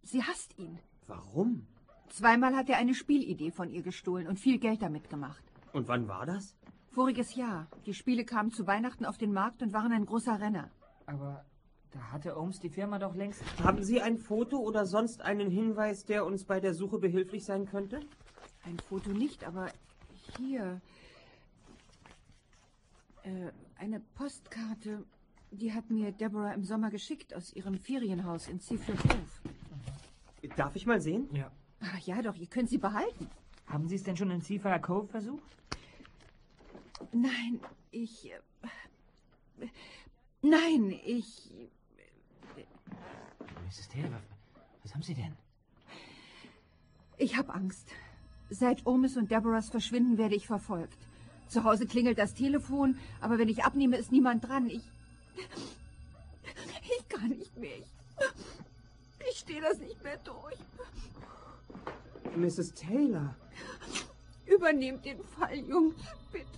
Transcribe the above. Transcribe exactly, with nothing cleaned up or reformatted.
Sie hasst ihn. Warum? Zweimal hat er eine Spielidee von ihr gestohlen und viel Geld damit gemacht. Und wann war das? Voriges Jahr. Die Spiele kamen zu Weihnachten auf den Markt und waren ein großer Renner. Aber da hatte Ohms die Firma doch längst... Haben Sie ein Foto oder sonst einen Hinweis, der uns bei der Suche behilflich sein könnte? Ein Foto nicht, aber hier... Äh, eine Postkarte, die hat mir Deborah im Sommer geschickt aus ihrem Ferienhaus in Seafield Cove. Darf ich mal sehen? Ja. Ach ja, doch, ihr könnt sie behalten. Haben Sie es denn schon in Seafire Cove versucht? Nein, ich... Äh, nein, ich... Misses Taylor, was haben Sie denn? Ich habe Angst. Seit Omis und Deborahs Verschwinden werde ich verfolgt. Zu Hause klingelt das Telefon, aber wenn ich abnehme, ist niemand dran. Ich... Ich kann nicht mehr. Ich, ich stehe das nicht mehr durch. Misses Taylor. Übernehmt den Fall, Jungs, bitte.